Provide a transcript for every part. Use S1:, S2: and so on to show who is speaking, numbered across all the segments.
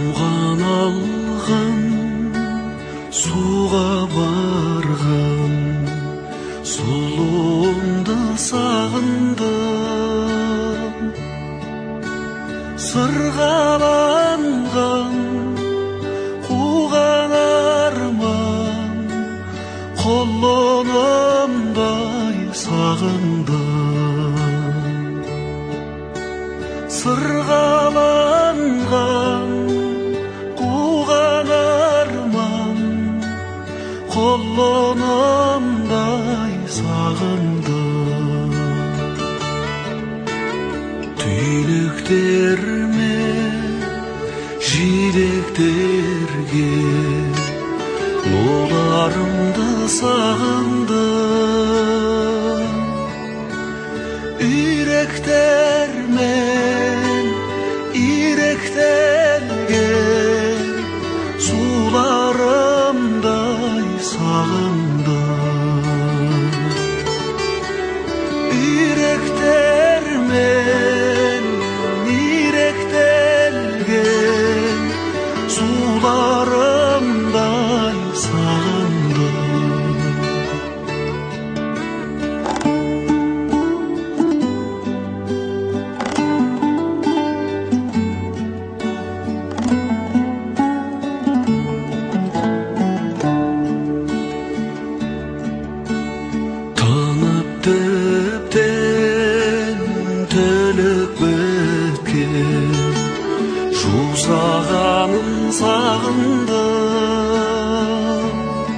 S1: Тамған алған, суға барған, сұлуымды сағындым. Сырғаланған, қуған арман, құлынымдай сағындым. Сырғаланған, қуған арман, құлынымдай сағындым. Түйнектерме жидектерге нұрларымды сағындым. Үйректермен иректелген суларымдай сағындым. Үйректермен иректелген суларымдай сағындым. Танып тіптен тілік біткен жусағанын сағындым.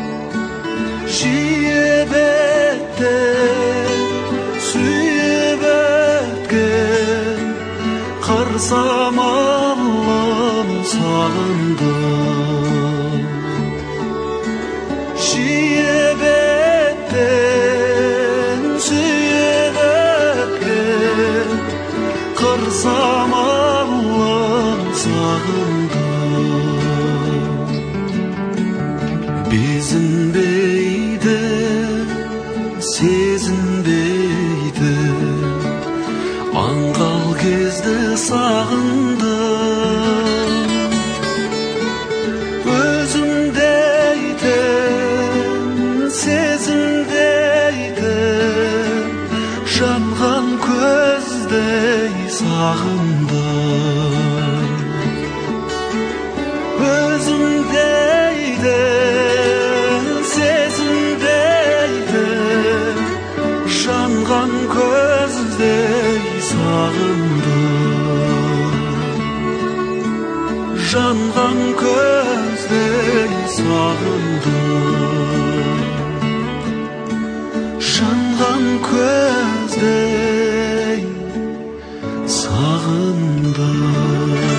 S1: Жиі беттен сүйіп өткен қыр самалын сағындым. Жиі беттен сүйіп өткен қыр самалын сағындым. Безінбейді, сезінбейді, аңғал кезді сағындым. Өзімдейтін, сезімдейтін, жанған көздей сағындым. Өзімдейтін, сезімдейтін, жанған көздей сағындым. Жанған көздей сағындым. Жанған көздей сағындым.